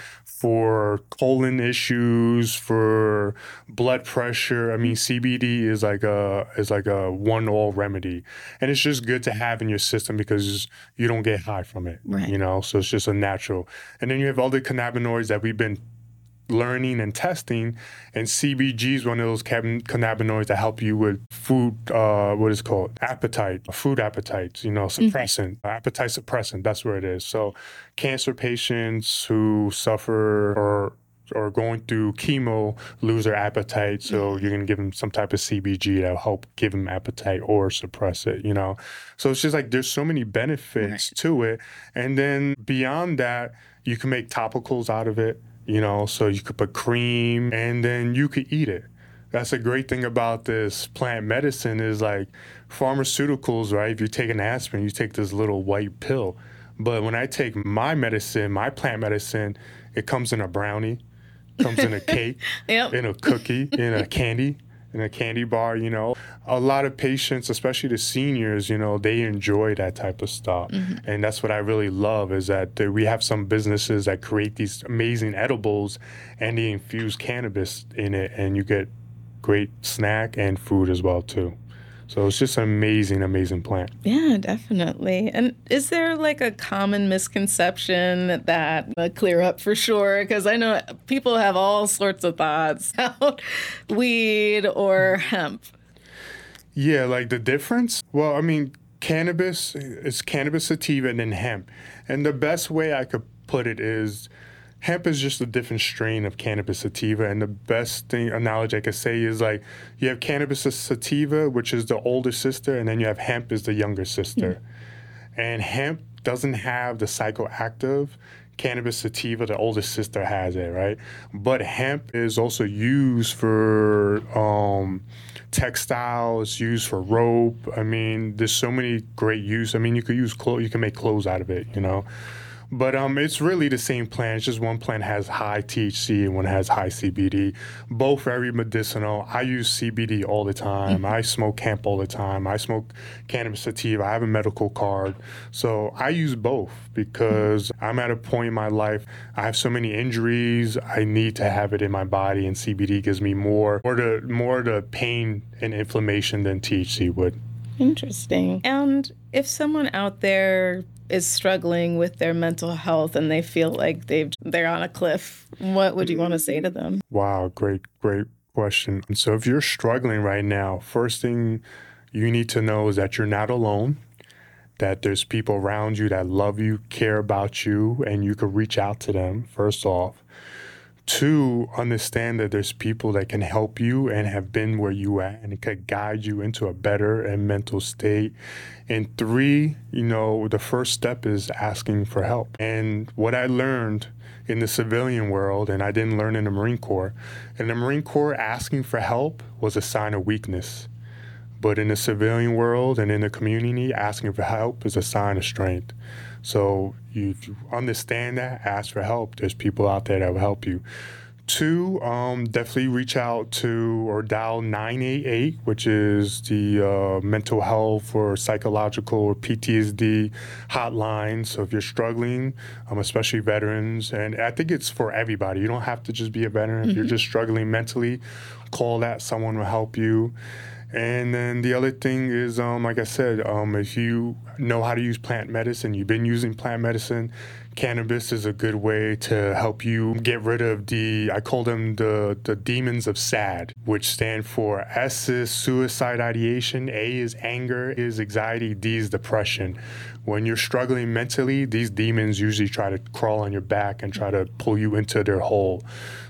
for colon issues, for blood pressure. I mean, C B D is like a is like a one-all remedy, and it's just good to have in your system because you don't get high from it. Right. You know, so it's just a natural. And then you have other cannabinoids that we've been learning and testing, and C B G is one of those cannabinoids that help you with food, uh, what is it called? Appetite, food appetite, you know, suppressant, mm-hmm. appetite suppressant, that's where it is. So cancer patients who suffer or or going through chemo lose their appetite, so you're going to give them some type of C B G that'll help give them appetite or suppress it, you know? So it's just like there's so many benefits right. to it. And then beyond that, you can make topicals out of it. You know, so you could put cream and then you could eat it. That's a great thing about this plant medicine is like pharmaceuticals, right? If you take an aspirin, you take this little white pill. But when I take my medicine, my plant medicine, it comes in a brownie, comes in a cake, Yep. in a cookie, in a candy, in a candy bar, you know. A lot of patients, especially the seniors, you know, they enjoy that type of stuff. Mm-hmm. And that's what I really love is that th- we have some businesses that create these amazing edibles and they infuse cannabis in it and you get great snack and food as well too. So it's just an amazing, amazing plant. Yeah, definitely. And is there like a common misconception that uh, clear up for sure? Because I know people have all sorts of thoughts about weed or hemp. Yeah, like the difference? Well, I mean, cannabis is cannabis sativa and then hemp. And the best way I could put it is hemp is just a different strain of cannabis sativa. And the best thing analogy I could say is like you have cannabis sativa, which is the older sister, and then you have hemp is the younger sister. Mm-hmm. And hemp doesn't have the psychoactive. Cannabis sativa, the older sister has it, right? But hemp is also used for um, textiles, used for rope. I mean, there's so many great use. I mean, you could use clothes, you can make clothes out of it, you know? But um, it's really the same plant. It's just one plant has high T H C and one has high C B D. Both very medicinal. I use C B D all the time. Mm-hmm. I smoke hemp all the time. I smoke cannabis sativa. I have a medical card. So I use both because mm-hmm. I'm at a point in my life, I have so many injuries. I need to have it in my body, and C B D gives me more, more the, more the pain and inflammation than T H C would. Interesting. And if someone out there is struggling with their mental health and they feel like they've they're on a cliff, what would you want to say to them? Wow, great, great question. And so if you're struggling right now, first thing you need to know is that you're not alone, that there's people around you that love you, care about you, and you can reach out to them, first off. Two, understand that there's people that can help you and have been where you at and it could guide you into a better and mental state. And three, you know, the first step is asking for help. And what I learned in the civilian world, and I didn't learn in the Marine Corps, in the Marine Corps, asking for help was a sign of weakness. But in the civilian world and in the community, asking for help is a sign of strength. So you, if you understand that, ask for help. There's people out there that will help you. Two, um, definitely reach out to or dial nine eight eight, which is the uh, mental health or psychological or P T S D hotline. So if you're struggling, um, especially veterans, and I think it's for everybody. You don't have to just be a veteran. Mm-hmm. If you're just struggling mentally, call that. Someone will help you. And then the other thing is, um, like I said, um, if you know how to use plant medicine, you've been using plant medicine, cannabis is a good way to help you get rid of the, I call them the, the demons of SAD, which stand for S is suicide ideation, A is anger, is anxiety, D is depression. When you're struggling mentally, these demons usually try to crawl on your back and try to pull you into their hole.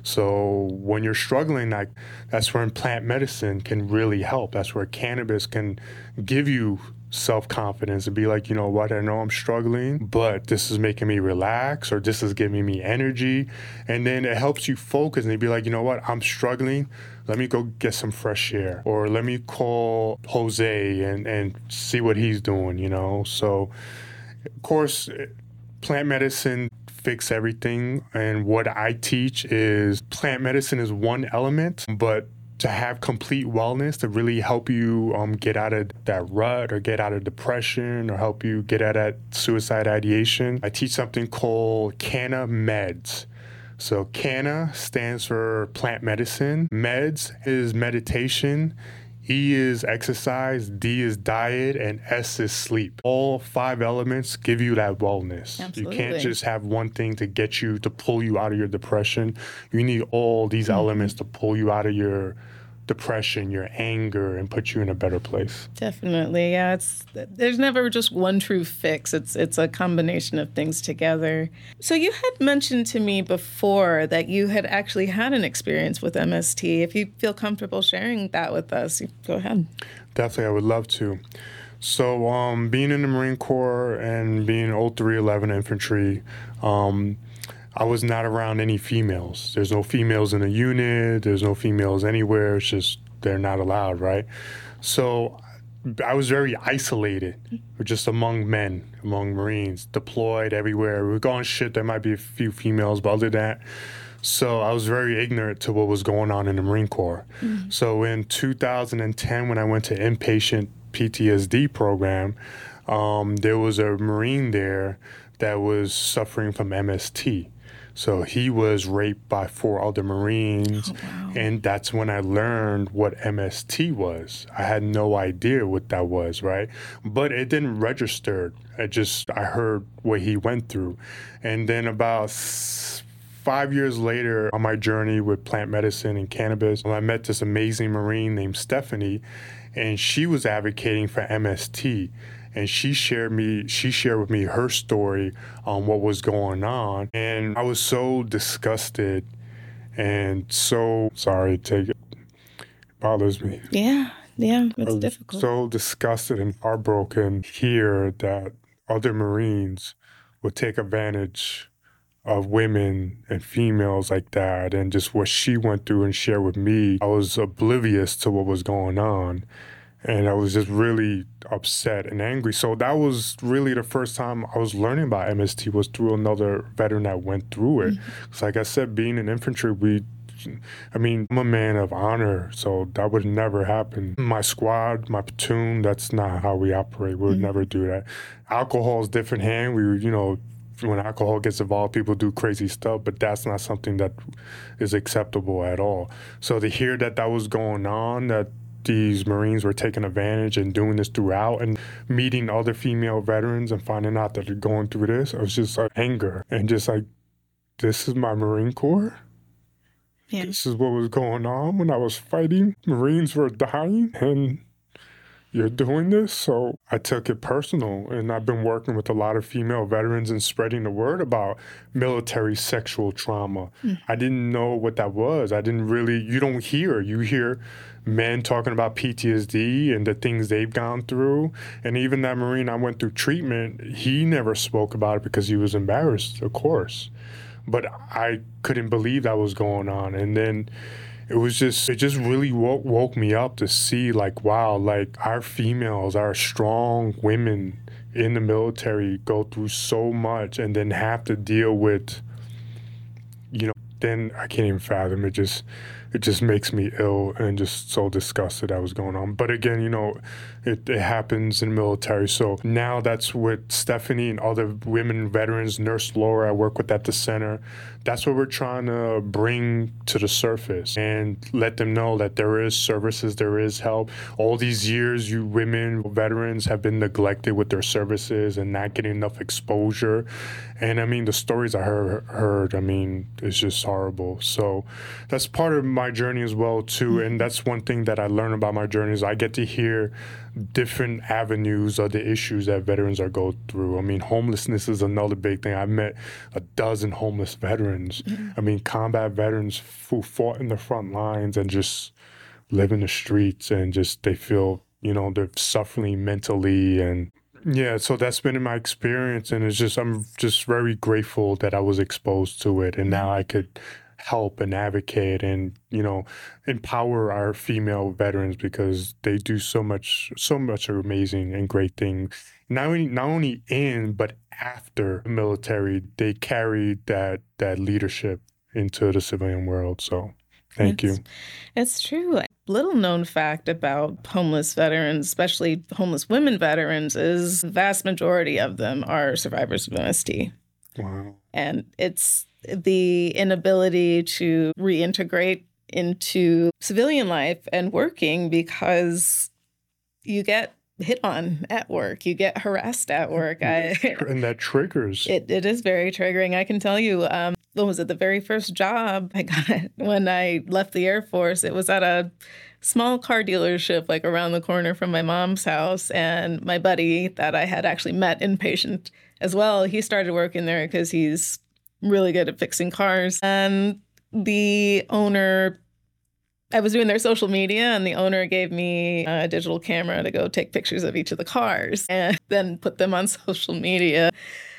So when you're struggling, like that's where plant medicine can really help. That's where cannabis can give you self-confidence and be like, you know what, I know I'm struggling, but this is making me relax or this is giving me energy. And then it helps you focus and you'd be like, you know what, I'm struggling. Let me go get some fresh air, or let me call Jose and, and see what he's doing, you know? So, of course, plant medicine fix everything. And what I teach is plant medicine is one element, but to have complete wellness, to really help you um, get out of that rut or get out of depression or help you get out of suicide ideation, I teach something called Canna Meds. So Canna stands for plant medicine. Meds is meditation. E is exercise, D is diet, and S is sleep. All five elements give you that wellness. Absolutely. You can't just have one thing to get you, to pull you out of your depression. You need all these mm-hmm. elements to pull you out of your depression, your anger, and put you in a better place. Definitely, yeah. It's there's never just one true fix. It's it's a combination of things together. So you had mentioned to me before that you had actually had an experience with M S T. If you feel comfortable sharing that with us, go ahead. Definitely, I would love to. So um, being in the Marine Corps and being oh three eleven Infantry, um, I was not around any females. There's no females in the unit. There's no females anywhere. It's just they're not allowed, right? So I was very isolated, just among men, among Marines, deployed everywhere. We were going shit. There might be a few females, but other than that, so I was very ignorant to what was going on in the Marine Corps. Mm-hmm. So in two thousand ten, when I went to inpatient P T S D program, um, there was a Marine there that was suffering from M S T. So he was raped by four other Marines, oh, wow. And that's when I learned what M S T was. I had no idea what that was, right? But it didn't register. I just, I heard what he went through. And then about five years later on my journey with plant medicine and cannabis, I met this amazing Marine named Stephanie, and she was advocating for M S T. And she shared me, she shared with me her story on what was going on. And I was so disgusted and so sorry, take it. It bothers me. Yeah, yeah, it's difficult. So disgusted and heartbroken here that other Marines would take advantage of women and females like that, and just what she went through and share with me. I was oblivious to what was going on. And I was just really upset and angry. So that was really the first time I was learning about M S T, was through another veteran that went through it. Mm-hmm. So like I said, being in infantry, we, I mean, I'm a man of honor, so that would never happen. My squad, my platoon, that's not how we operate. We would mm-hmm. never do that. Alcohol is different hand. We, you know, when alcohol gets involved, people do crazy stuff, but that's not something that is acceptable at all. So to hear that that was going on, that these Marines were taking advantage and doing this throughout, and meeting other female veterans and finding out that they're going through this, I was just like anger and just like, this is my Marine Corps? Yeah. This is what was going on when I was fighting. Marines were dying and you're doing this? So I took it personal, and I've been working with a lot of female veterans and spreading the word about military sexual trauma. Mm. I didn't know what that was. I didn't really, you don't hear, you hear men talking about P T S D and the things they've gone through. And even that Marine I went through treatment, he never spoke about it because he was embarrassed, of course. But I couldn't believe that was going on. And then it was just, it just really woke, woke me up to see, like, wow, like our females, our strong women in the military go through so much and then have to deal with, you know, then I can't even fathom it. Just, it just makes me ill and just so disgusted that was going on. But again, you know, it, it happens in the military. So now that's with Stephanie and other women veterans, Nurse Laura, I work with at the center. That's what we're trying to bring to the surface and let them know that there is services, there is help. All these years, you women, veterans have been neglected with their services and not getting enough exposure. And I mean, the stories I heard, heard I mean, it's just horrible. So that's part of my journey as well, too. And that's one thing that I learn about my journey is I get to hear different avenues of the issues that veterans are going through. I mean, homelessness is another big thing. I've met a dozen homeless veterans. Mm-hmm. I mean, combat veterans who fought in the front lines and just live in the streets and just they feel, you know, they're suffering mentally. And yeah, so that's been in my experience. And it's just, I'm just very grateful that I was exposed to it. And now I could help and advocate and, you know, empower our female veterans because they do so much, so much amazing and great things. Not only, not only in, but after the military, they carry that, that leadership into the civilian world. So thank it's, you. It's true. Little known fact about homeless veterans, especially homeless women veterans, is the vast majority of them are survivors of M S T. Wow. And it's the inability to reintegrate into civilian life and working because you get hit on at work, you get harassed at work. I, and that triggers. It, it is very triggering. I can tell you, um, what was it, the very first job I got when I left the Air Force, it was at a small car dealership like around the corner from my mom's house. And my buddy that I had actually met inpatient as well, he started working there because he's really good at fixing cars. And the owner, I was doing their social media, and the owner gave me a digital camera to go take pictures of each of the cars and then put them on social media.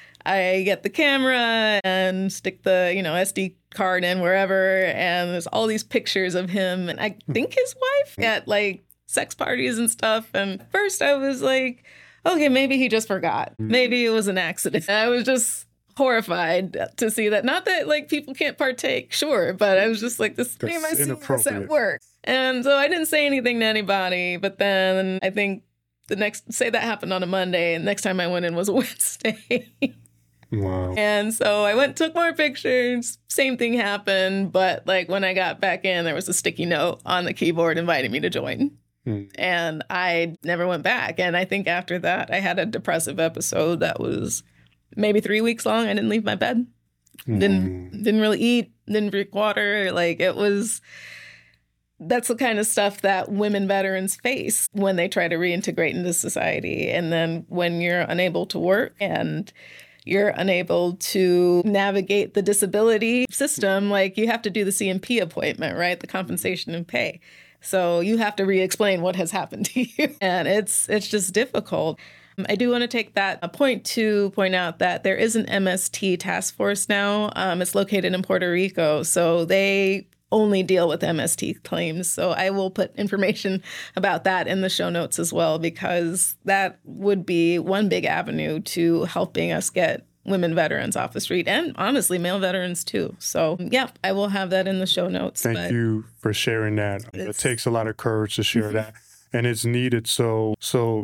I get the camera and stick the, you know, S D card in wherever, and there's all these pictures of him. And I think his wife at like sex parties and stuff. And first I was like, okay, maybe he just forgot. Maybe it was an accident. I was just horrified to see that. Not that like people can't partake, sure, but I was just like, this That's am I seeing this at inappropriate. work? And so I didn't say anything to anybody. But then I think the next, say that happened on a Monday, and next time I went in was a Wednesday. Wow. And so I went, took more pictures. Same thing happened, but like when I got back in, there was a sticky note on the keyboard inviting me to join. Hmm. And I never went back. And I think after that, I had a depressive episode that was maybe three weeks long. I didn't leave my bed. Didn't Mm. didn't really eat. Didn't drink water. Like it was. That's the kind of stuff that women veterans face when they try to reintegrate into society. And then when you're unable to work and you're unable to navigate the disability system, like you have to do the C M P appointment, right? The compensation and pay. So you have to re-explain what has happened to you. And it's it's just difficult. I do want to take that a point to point out that there is an M S T task force now. Um, it's located in Puerto Rico. So they only deal with M S T claims. So I will put information about that in the show notes as well, because that would be one big avenue to helping us get women veterans off the street, and honestly, male veterans too. So yeah, I will have that in the show notes. Thank but you for sharing that. It it's- takes a lot of courage to share that, and it's needed so so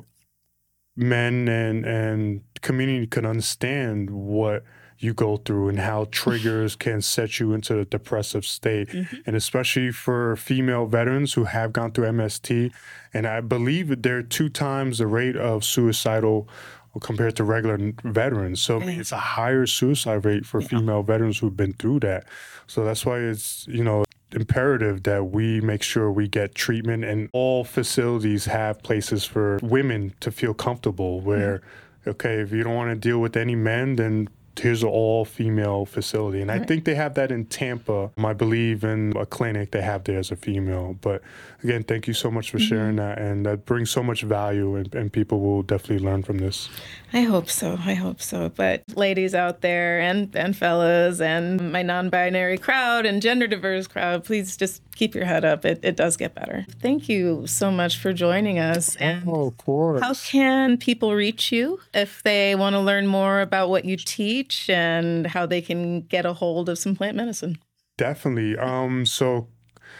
men and and community can understand what you go through and how triggers can set you into a depressive state. Mhm. And especially for female veterans who have gone through M S T. And I believe that they're two times the rate of suicidal compared to regular veterans. So I mean, Yeah. it's a higher suicide rate for Yeah. female veterans who've been through that. So that's why it's, you know, imperative that we make sure we get treatment, and all facilities have places for women to feel comfortable where, okay, if you don't want to deal with any men, then here's an all-female facility. And I Right. think they have that in Tampa. I believe in a clinic they have there as a female. But again, thank you so much for sharing that. And that brings so much value, and, and people will definitely learn from this. I hope so. I hope so. But ladies out there and, and fellas and my non-binary crowd and gender diverse crowd, please just keep your head up. It, it does get better. Thank you so much for joining us. And Oh, of course. how can people reach you if they want to learn more about what you teach and how they can get a hold of some plant medicine? Definitely. Um, so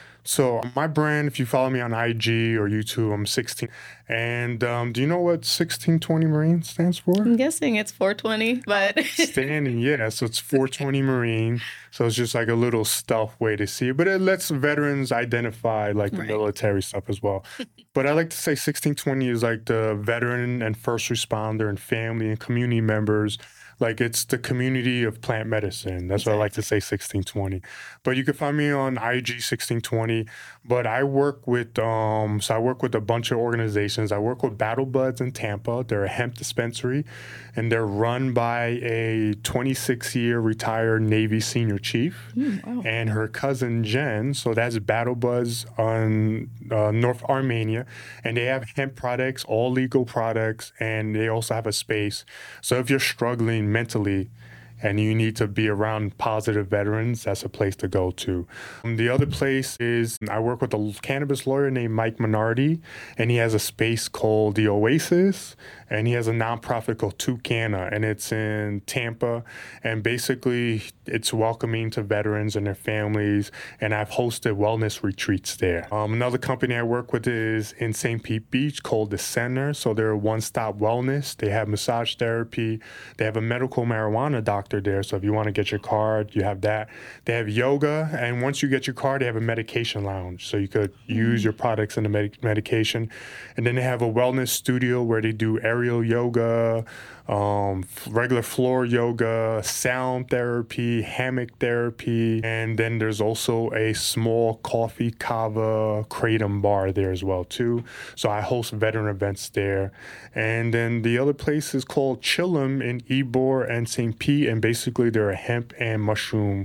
so my brand, if you follow me on I G or YouTube, I'm sixteen. And um, do you know what sixteen twenty Marine stands for? I'm guessing it's four twenty, but Standing, yeah. So it's four twenty Marine. So it's just like a little stealth way to see it. But it lets veterans identify like the Right. military stuff as well. But I like to say sixteen twenty is like the veteran and first responder and family and community members. Like it's the community of plant medicine. That's what I like to say, sixteen twenty. But you can find me on I G sixteen twenty. But I work with, um, so I work with a bunch of organizations. I work with Battle Buds in Tampa. They're a hemp dispensary, and they're run by a twenty-six year retired Navy senior chief Mm, wow. and her cousin Jen. So that's Battle Buds on uh, North Armenia, and they have hemp products, all legal products, and they also have a space. So if you're struggling mentally and you need to be around positive veterans, that's a place to go to. Um, the other place is I work with a cannabis lawyer named Mike Minardi, and he has a space called The Oasis, and he has a nonprofit called Tucana, and it's in Tampa. And basically, it's welcoming to veterans and their families, and I've hosted wellness retreats there. Um, another company I work with is in Saint Pete Beach called The Center. So they're a one-stop wellness. They have massage therapy. They have a medical marijuana doctor there. So if you want to get your card, you have that. They have yoga, and once you get your card, they have a medication lounge. So you could use your products in the med- medication. And then they have a wellness studio where they do aerial yoga, um, regular floor yoga, sound therapy, hammock therapy, and then there's also a small coffee kava kratom bar there as well too. So I host veteran events there. And then the other place is called Chillum in Ybor and Saint Pete, and basically they're a hemp and mushroom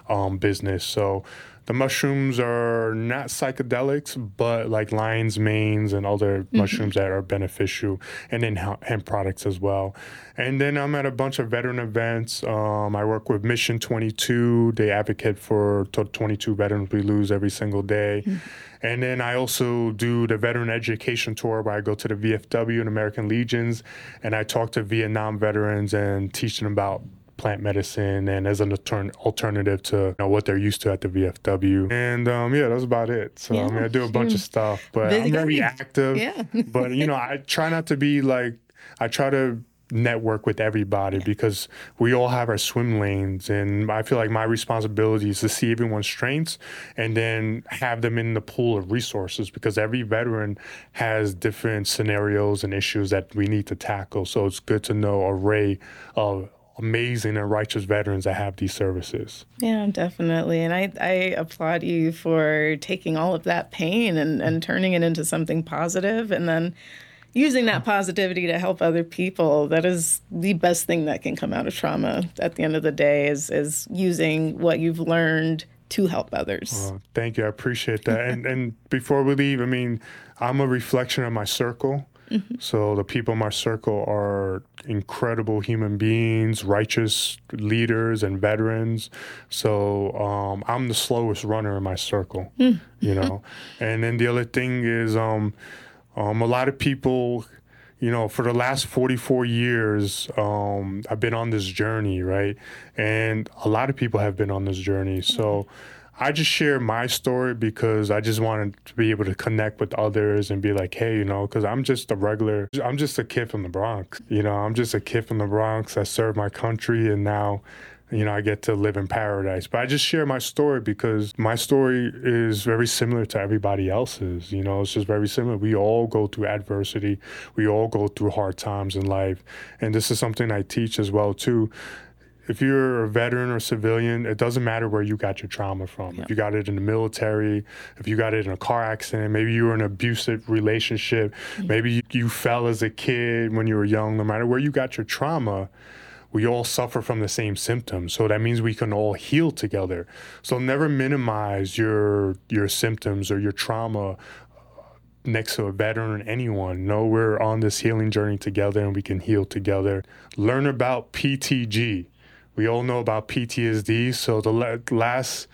um, business. So the mushrooms are not psychedelics, but like lion's manes and other mm-hmm. mushrooms that are beneficial, and then hemp products as well. And then I'm at a bunch of veteran events. Um, I work with Mission twenty-two. They advocate for twenty-two veterans we lose every single day. Mm-hmm. And then I also do the veteran education tour where I go to the V F W and American Legions, and I talk to Vietnam veterans and teach them about plant medicine and as an alternative to you know, what they're used to at the V F W. And um, yeah, that's about it. So yeah, I mean, I do a bunch of stuff, but I'm very active. Yeah. But, you know, I try not to be like, I try to network with everybody yeah. because we all have our swim lanes, and I feel like my responsibility is to see everyone's strengths and then have them in the pool of resources, because every veteran has different scenarios and issues that we need to tackle. So it's good to know an array of amazing and righteous veterans that have these services. Yeah, definitely. And I, I applaud you for taking all of that pain and, and turning it into something positive, and then using that positivity to help other people. That is the best thing that can come out of trauma at the end of the day, is, is using what you've learned to help others. Uh, thank you. I appreciate that. and, and before we leave, I mean, I'm a reflection of my circle. Mm-hmm. So the people in my circle are incredible human beings, righteous leaders and veterans. So um, I'm the slowest runner in my circle, mm-hmm. you know. And then the other thing is um, um, a lot of people, you know, for the last forty-four years, um, I've been on this journey, right? And a lot of people have been on this journey. So I just share my story because I just wanted to be able to connect with others and be like, hey, you know, because I'm just a regular, I'm just a kid from the Bronx. You know, I'm just a kid from the Bronx. I served my country, and now, you know, I get to live in paradise. But I just share my story because my story is very similar to everybody else's. You know, it's just very similar. We all go through adversity. We all go through hard times in life. And this is something I teach as well, too. If you're a veteran or civilian, it doesn't matter where you got your trauma from. Yeah. If you got it in the military, if you got it in a car accident, maybe you were in an abusive relationship, mm-hmm. maybe you, you fell as a kid when you were young, no matter where you got your trauma, we all suffer from the same symptoms. So that means we can all heal together. So never minimize your your symptoms or your trauma next to a veteran or anyone. No, we're on this healing journey together, and we can heal together. Learn about P T G. We all know about P T S D. So the last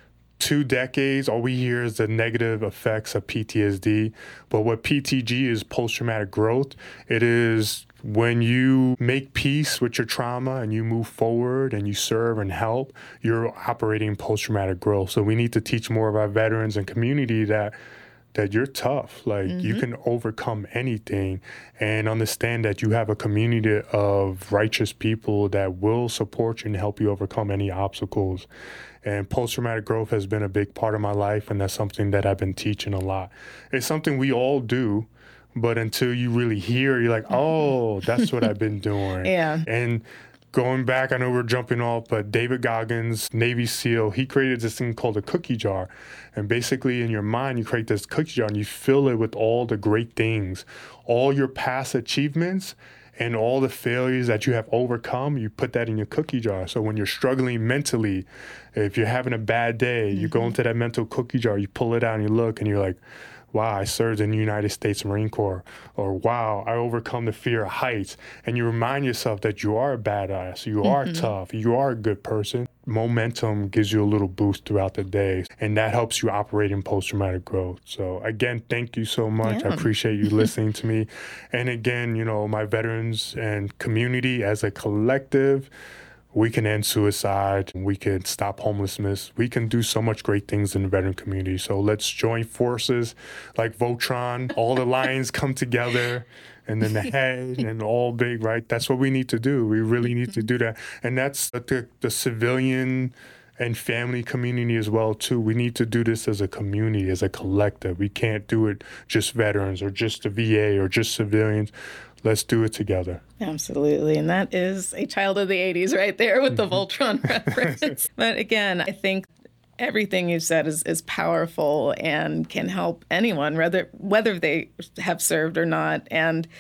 two decades, all we hear is the negative effects of P T S D. But what P T G is, post-traumatic growth. It is when you make peace with your trauma and you move forward and you serve and help, you're operating post-traumatic growth. So we need to teach more of our veterans and community that that you're tough, like mm-hmm. you can overcome anything, and understand that you have a community of righteous people that will support you and help you overcome any obstacles. And post-traumatic growth has been a big part of my life, and that's something that I've been teaching a lot. It's something we all do, but until you really hear, you're like, oh, that's what I've been doing. Yeah. And going back, I know we're jumping off, but David Goggins, Navy SEAL, he created this thing called a cookie jar. And basically in your mind, you create this cookie jar and you fill it with all the great things, all your past achievements and all the failures that you have overcome. You put that in your cookie jar. So when you're struggling mentally, if you're having a bad day, mm-hmm. you go into that mental cookie jar, you pull it out and you look and you're like, wow, I served in the United States Marine Corps, or wow, I overcome the fear of heights. And you remind yourself that you are a badass, you are mm-hmm. tough, you are a good person. Momentum gives you a little boost throughout the day, and that helps you operate in post-traumatic growth. So again, thank you so much. Yeah. I appreciate you listening to me. And again, you know, my veterans and community as a collective, we can end suicide. We can stop homelessness. We can do so much great things in the veteran community. So let's join forces like Voltron. All the lions come together, and then the head and all big, right? That's what we need to do. We really need to do that. And that's the, the civilian and family community as well, too. We need to do this as a community, as a collective. We can't do it just veterans or just the V A or just civilians. Let's do it together. Absolutely. And that is a child of the eighties right there with the Voltron reference. But again, I think everything you've said is, is powerful and can help anyone, whether whether they have served or not. And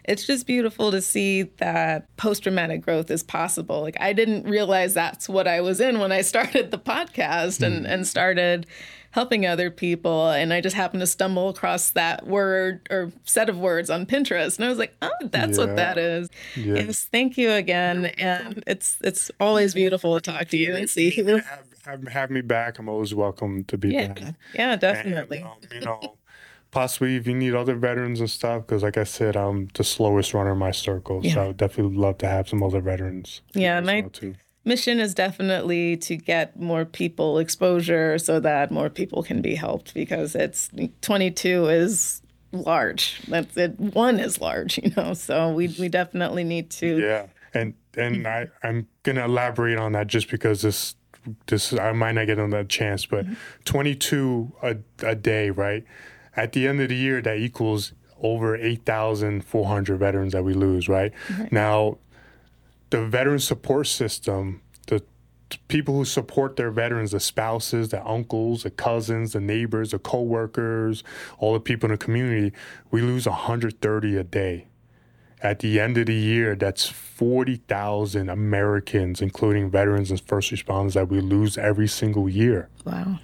it's just beautiful to see that post-traumatic growth is possible. Like, I didn't realize that's what I was in when I started the podcast mm. and, and started helping other people. And I just happened to stumble across that word or set of words on Pinterest. And I was like, oh, that's yeah. what that is. Yeah. Yes, thank you again. And it's it's always beautiful to talk to you and see you. Have, have, have me back. I'm always welcome to be yeah. back. Yeah, definitely. And, um, you know, possibly if you need other veterans and stuff, because like I said, I'm the slowest runner in my circle. Yeah. So I would definitely love to have some other veterans. Yeah, my well too. mission is definitely to get more people exposure so that more people can be helped, because it's twenty-two is large. That's it. One is large, you know, so we we definitely need to. Yeah. And and I, I'm going to elaborate on that just because this, this I might not get on that chance, but mm-hmm. twenty-two a, a day, right? At the end of the year, that equals over eight thousand four hundred veterans that we lose, right? right? Now, the veteran support system, the t- people who support their veterans, the spouses, the uncles, the cousins, the neighbors, the coworkers, all the people in the community, we lose one hundred thirty a day. At the end of the year, that's forty thousand Americans, including veterans and first responders, that we lose every single year. Wow.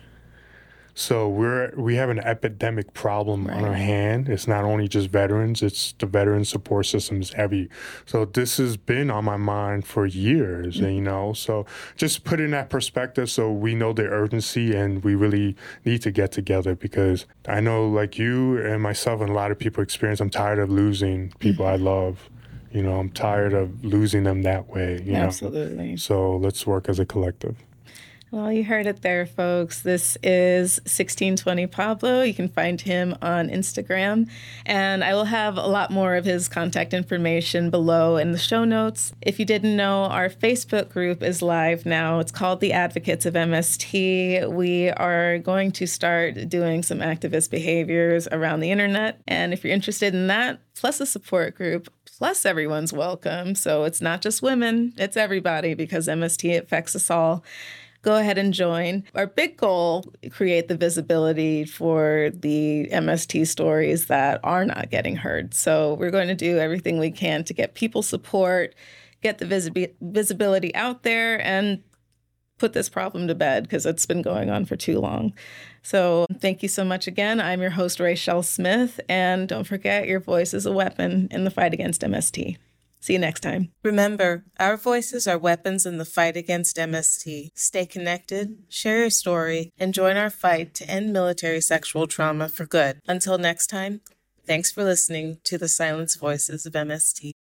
So we're we have an epidemic problem right. on our hand. It's not only just veterans, it's the veteran support systems heavy. So this has been on my mind for years, mm-hmm. and, you know, so just put in that perspective so we know the urgency and we really need to get together, because I know, like you and myself and a lot of people experience, I'm tired of losing people mm-hmm. I love. You know, I'm tired of losing them that way. You Absolutely. Know? So let's work as a collective. Well, you heard it there, folks. This is sixteen twenty Pablo. You can find him on Instagram. And I will have a lot more of his contact information below in the show notes. If you didn't know, our Facebook group is live now. It's called The Advocates of M S T. We are going to start doing some activist behaviors around the internet. And if you're interested in that, plus a support group, plus everyone's welcome. So it's not just women, it's everybody, because M S T affects us all. Go ahead and join. Our big goal, create the visibility for the M S T stories that are not getting heard. So we're going to do everything we can to get people support, get the visi- visibility out there, and put this problem to bed, because it's been going on for too long. So thank you so much again. I'm your host, Rachel Smith, and don't forget, your voice is a weapon in the fight against M S T. See you next time. Remember, our voices are weapons in the fight against M S T. Stay connected, share your story, and join our fight to end military sexual trauma for good. Until next time, thanks for listening to the Silenced Voices of M S T.